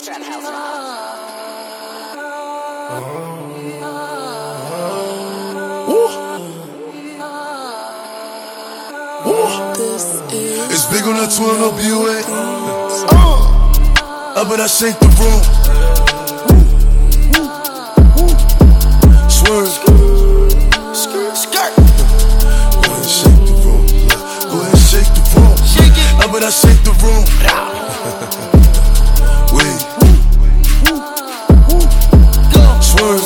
Trap House Vibes. It's big on that 12 up UA. I bet I shake the room. Swerve. Skirt. Go ahead and shake the room. Go ahead and shake the room. I bet I shake the room. Wait. Swerve.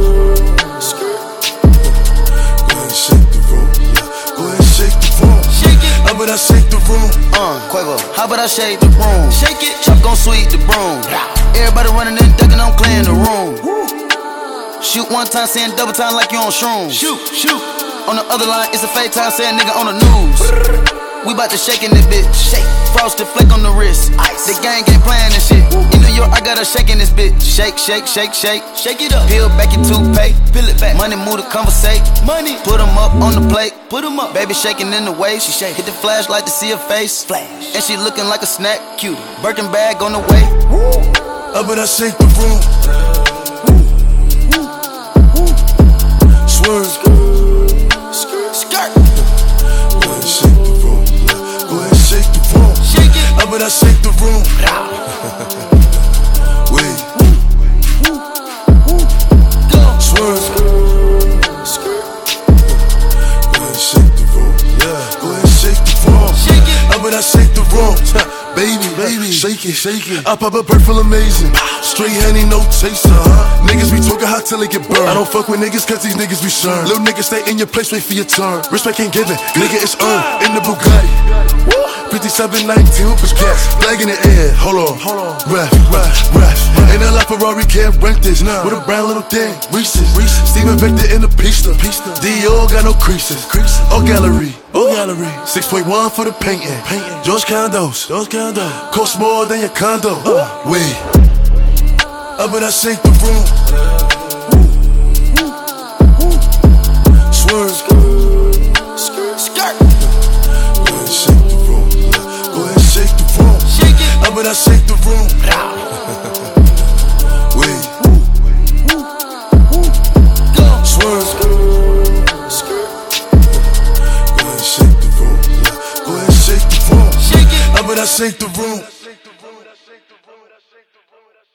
Go ahead and shake the room. Go ahead and shake the room. How about I shake the room? Quavo, how about I shake the room? Shake it, chop gon' sweep the broom. Everybody running and ducking, I'm clearing the room. Shoot one time, saying double time like you on shrooms. Shoot. On the other line, it's a fake time, saying nigga on the news. We bout to shake in this bitch. Shake. Frosted flake on the wrist. Ice. The gang ain't playing this shit. In New York, I got a shake in this bitch. Shake. Shake it up. Peel back your toothpaste. Peel it back. Money move to conversate. Money. Put 'em up on the plate. Put 'em up. Baby shaking in the way. She shake. Hit the flashlight to see her face. Flash. And she looking like a snack. Cute. Birkin bag on the way. I bet I shake the room. Swerve. Skirt. Go ahead and shake the room. Go ahead and shake the room. I bet I shake the room. Wait. Swerve. Go ahead and shake the room. Go ahead and shake the room. I bet I shake the room. Baby, shake it. I pop a bird full amazing. Straight honey, no chaser. Niggas be talking hot till they get burned. I don't fuck with niggas cause these niggas be shurned. Little niggas stay in your place, wait for your turn. Respect ain't given, nigga it's earned. In the Bugatti 5719 Hoopers cats. Flag in the air, hold on. Ref. Ain't a lot Ferrari, can't rent this. With a brown little thing, Reese's. Steven Victor in the pista. Dior got no creases. All gallery. 6.1 for the painting. George Condos. Cost more than your condo. Wait. I bet I shake the room. Swerve. Skirt. Go ahead and shake the room. Go ahead and shake the room. I bet I shake the room. Wait. Swerve. Go ahead and shake the room. Go ahead and shake the room. I bet I shake the room.